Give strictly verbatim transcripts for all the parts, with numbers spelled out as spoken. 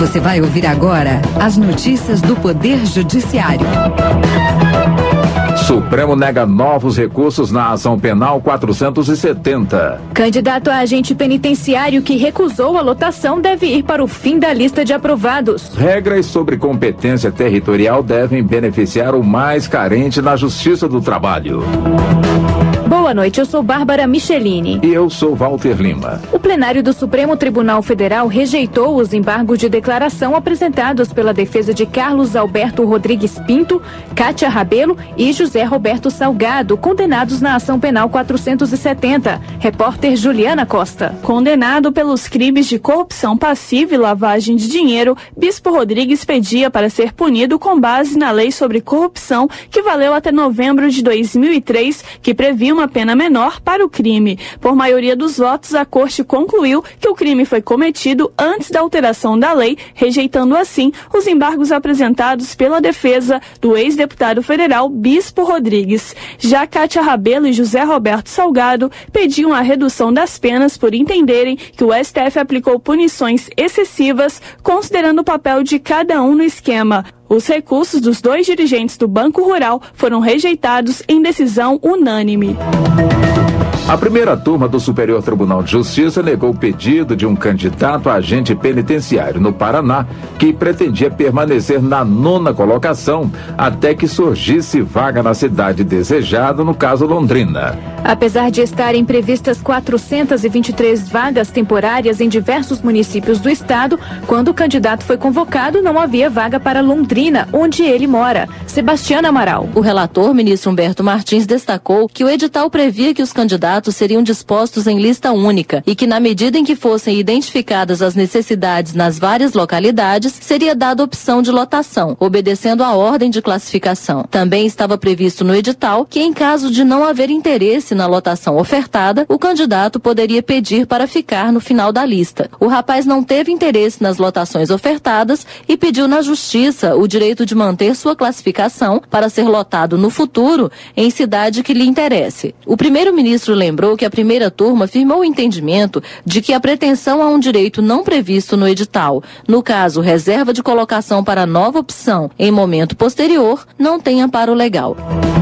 Você vai ouvir agora as notícias do Poder Judiciário. Supremo nega novos recursos na ação penal quatrocentos e setenta. Candidato a agente penitenciário que recusou a lotação deve ir para o fim da lista de aprovados. Regras sobre competência territorial devem beneficiar o mais carente na Justiça do Trabalho. Boa noite, eu sou Bárbara Michelini. E eu sou Walter Lima. O plenário do Supremo Tribunal Federal rejeitou os embargos de declaração apresentados pela defesa de Carlos Alberto Rodrigues Pinto, Kátia Rabelo e José Roberto Salgado, condenados na ação penal quatrocentos e setenta. Repórter Juliana Costa. Condenado pelos crimes de corrupção passiva e lavagem de dinheiro, Bispo Rodrigues pedia para ser punido com base na lei sobre corrupção, que valeu até novembro de dois mil e três, que previa uma pena menor para o crime. Por maioria dos votos, a Corte concluiu que o crime foi cometido antes da alteração da lei, rejeitando assim os embargos apresentados pela defesa do ex-deputado federal Bispo Rodrigues. Já Kátia Rabelo e José Roberto Salgado pediam a redução das penas por entenderem que o S T F aplicou punições excessivas, considerando o papel de cada um no esquema. Os recursos dos dois dirigentes do Banco Rural foram rejeitados em decisão unânime. A primeira turma do Superior Tribunal de Justiça negou o pedido de um candidato a agente penitenciário no Paraná que pretendia permanecer na nona colocação até que surgisse vaga na cidade desejada, no caso Londrina. Apesar de estarem previstas quatrocentas e vinte e três vagas temporárias em diversos municípios do estado, quando o candidato foi convocado, não havia vaga para Londrina, onde ele mora. Sebastiana Amaral. O relator, ministro Humberto Martins, destacou que o edital previa que os candidatos seriam dispostos em lista única e que, na medida em que fossem identificadas as necessidades nas várias localidades, seria dada opção de lotação, obedecendo à ordem de classificação. Também estava previsto no edital que, em caso de não haver interesse na lotação ofertada, o candidato poderia pedir para ficar no final da lista. O rapaz não teve interesse nas lotações ofertadas e pediu na Justiça o direito de manter sua classificação para ser lotado no futuro em cidade que lhe interesse. O primeiro-ministro lembrou que a primeira turma firmou o entendimento de que a pretensão a um direito não previsto no edital, no caso reserva de colocação para nova opção em momento posterior, não tem amparo legal.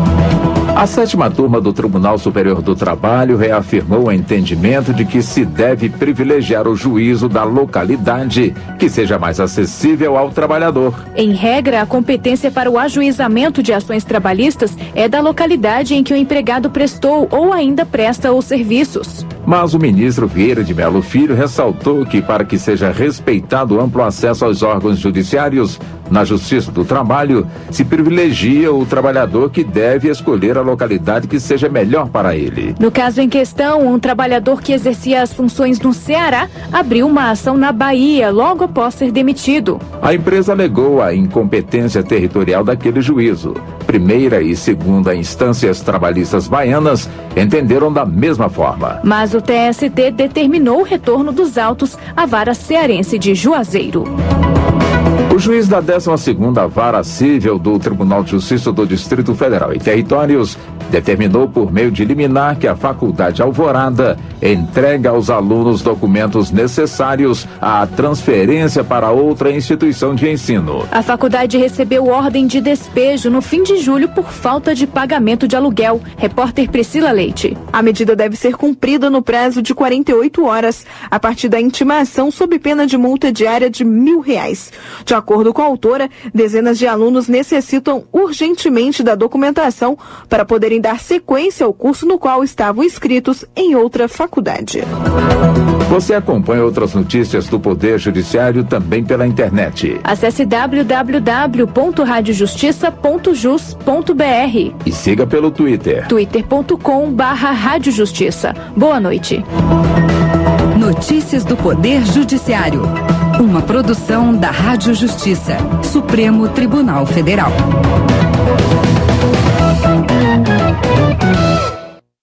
A sétima turma do Tribunal Superior do Trabalho reafirmou o entendimento de que se deve privilegiar o juízo da localidade que seja mais acessível ao trabalhador. Em regra, a competência para o ajuizamento de ações trabalhistas é da localidade em que o empregado prestou ou ainda presta os serviços. Mas o ministro Vieira de Mello Filho ressaltou que, para que seja respeitado o amplo acesso aos órgãos judiciários, na Justiça do Trabalho, se privilegia o trabalhador que deve escolher a localidade que seja melhor para ele. No caso em questão, um trabalhador que exercia as funções no Ceará abriu uma ação na Bahia logo após ser demitido. A empresa alegou a incompetência territorial daquele juízo. Primeira e segunda instâncias trabalhistas baianas entenderam da mesma forma. Mas o T S T determinou o retorno dos autos à vara cearense de Juazeiro. O juiz da décima segunda Vara Civil do Tribunal de Justiça do Distrito Federal e Territórios determinou por meio de liminar que a Faculdade Alvorada entregue aos alunos documentos necessários à transferência para outra instituição de ensino. A faculdade recebeu ordem de despejo no fim de julho por falta de pagamento de aluguel. Repórter Priscila Leite. A medida deve ser cumprida no prazo de quarenta e oito horas, a partir da intimação, sob pena de multa diária de mil reais. De acordo com a autora, dezenas de alunos necessitam urgentemente da documentação para poderem dar sequência ao curso no qual estavam inscritos em outra faculdade. Você acompanha outras notícias do Poder Judiciário também pela internet. Acesse w w w ponto rádio justiça ponto jus ponto b r e siga pelo Twitter. twitter ponto com barra rádio justiça. Boa noite. Notícias do Poder Judiciário. Uma produção da Rádio Justiça, Supremo Tribunal Federal.